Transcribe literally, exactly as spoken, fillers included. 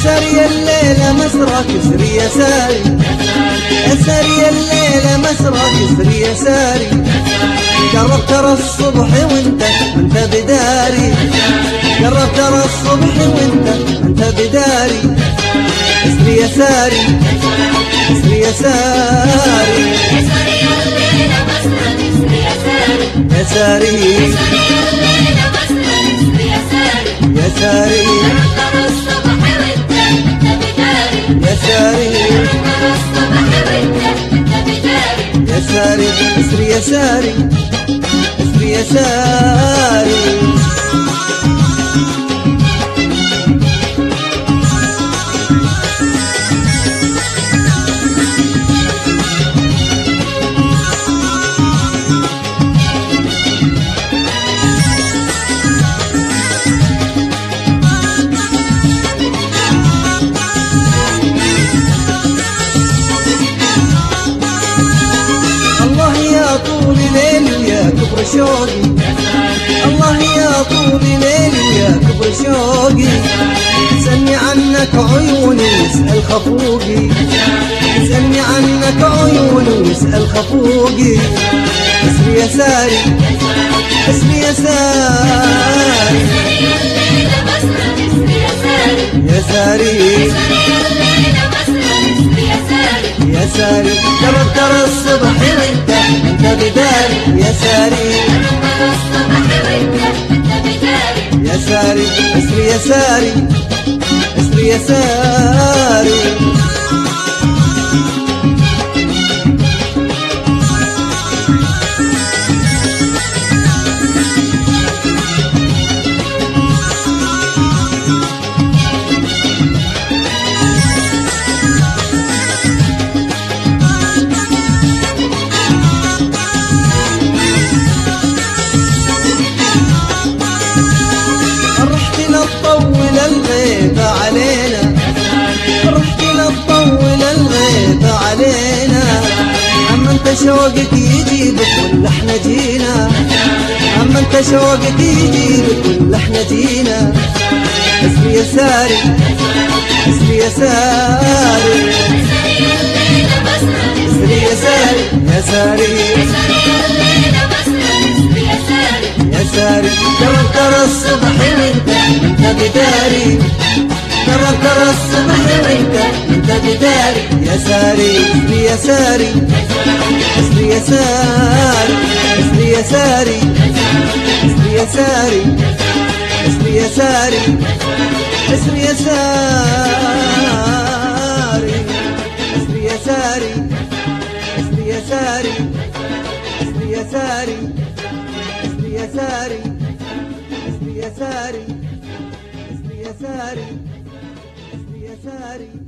ساري الليلة مسرك اسري يا ساري، يا ساري الليلة مسرك اسري يا ساري، قرب ترى الصبح وانت انت بداري، قرب ترى الصبح وانت انت بداري، اسري يا ساري اسري يا ساري، يا ساري يا ساري يا ساري يا ساري اسري يا ساري اسري يا ساري. طول ليلي يا كبر شوقي، الله يا طول ليلي يا كبر شوقي، سألني عنك عيوني واسأل خفوقي، سألني عنك عيوني واسأل خفوقي، اسري يا ساري اسري يا ساري يا ساري يا ساري، قرب ترى الصبح وانت انت بداري، يا ساري يا ساري اسري يا ساري اسري يا ساري. تطول الغيبة علينا، رحت لتطول الغيبة علينا، أما انت شوقك يجيبك ولا احنا جينا، أما انت شوقك يجيبك ولا احنا جينا، اسري يا ساري اسري يا ساري اسري يا ساري يا ساري يا ساري، قرب ترى الصبح وانت انت بداري، قرب ترى الصبح وانت انت بداري، يا ساري اسري يا ساري اسري يا ساري اسري يا ساري اسري يا ساري اسري يا ساري اسري يا ساري اسري يا ساري اسري يا ساري اسري يا ساري اسري يا ساري اسري يا ساري اسري يا ساري اسري يا ساري.